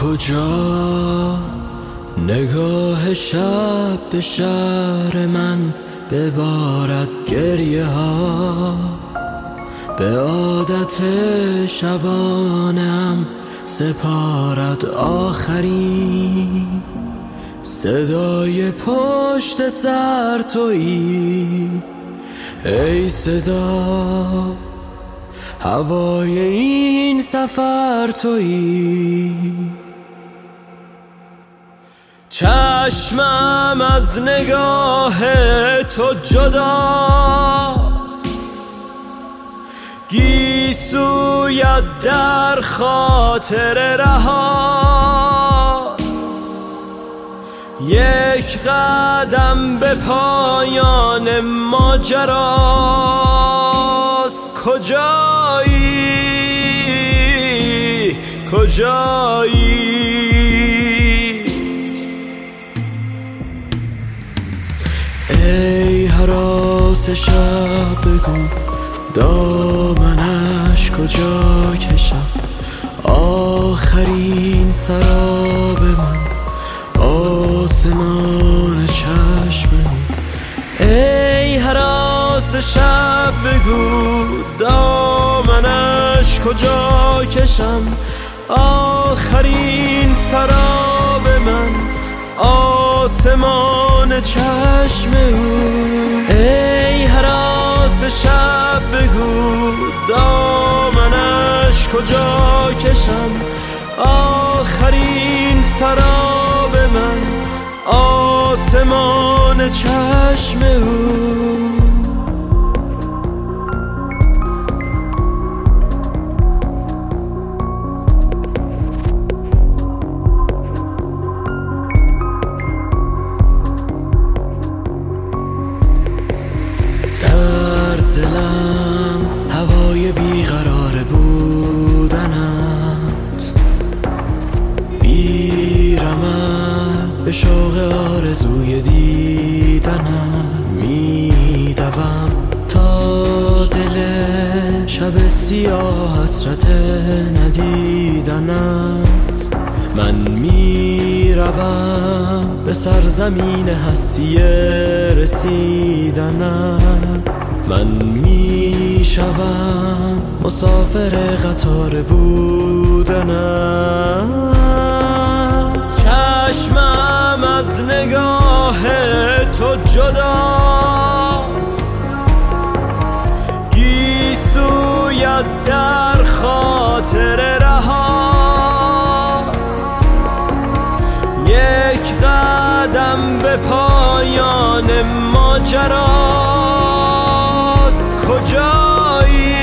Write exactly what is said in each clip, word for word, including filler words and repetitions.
کجا نگاه شب به شهر من ببارد گریه ها، به عادت شبانم سپارد آخرین صدای پشت سر تویی، ای صدا هوای این سفر تویی. چشمم از نگاه تو جداست، گیسویت در خاطر رهاست، یک قدم به پایان ماجراست. کجایی کجایی ای هراس شب، بگو دامنش کجا کشم، آخرین سراب من آسمان چشم. ای هراس شب، بگو دامنش کجا کشم، آخرین سراب من آسمان چشم او. ای هراس شب، بگو دامنش کجا کشم، آخرین سراب من آسمان چشم او. بیقرار بودنت، بیرمت به شوق آرزوی دیدنت، میدوم تا دل شب سیاه حسرت ندیدنت. من میروم به سرزمین هستی رسیدنت، من میشوم مسافر قطار بودنت. چشمم از نگاه تو جداست، گیسویت در خاطر رهاست، یک قدم به پایان ماجراست. کجایی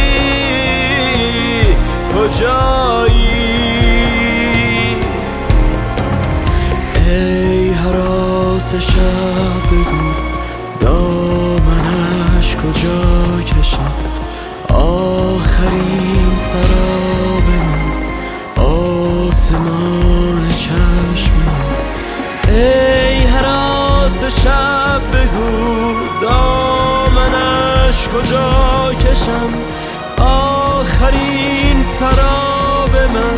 کجایی ای هراس شب، بگو دامنش کجا کشم، آخرین سراب من آسمان چشم. ای هراس شب، بگو دامنش کجا کشم، آخرین سراب من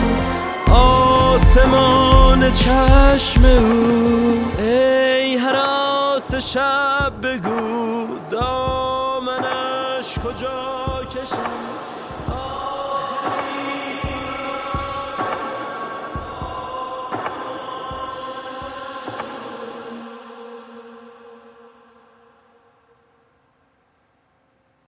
آسمان چشم او. ای هراس شب، بگو دامنش